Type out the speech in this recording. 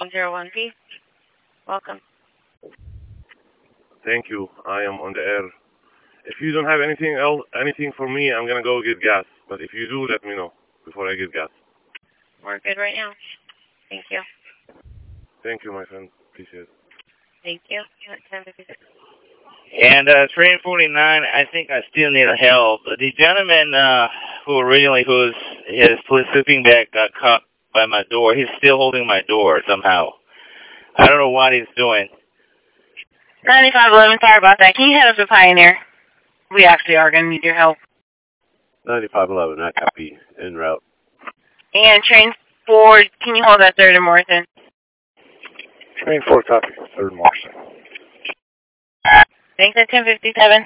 101P. Welcome. Thank you. I am on the air. If you don't have anything for me, I'm gonna go get gas. But if you do, let me know before I get gas. We're good right now. Thank you. Thank you, my friend. Appreciate it. Thank you. 1056. And train 49, I think I still need help. The gentleman whose his sleeping bag got caught by my door, he's still holding my door somehow. I don't know what he's doing. 9511, sorry about that. Can you head up to Pioneer? We actually are going to need your help. 9511, I copy. En route. And train 4, can you hold that 3rd and Morrison? Train 4, copy. 3rd Morrison. Thanks at 1057.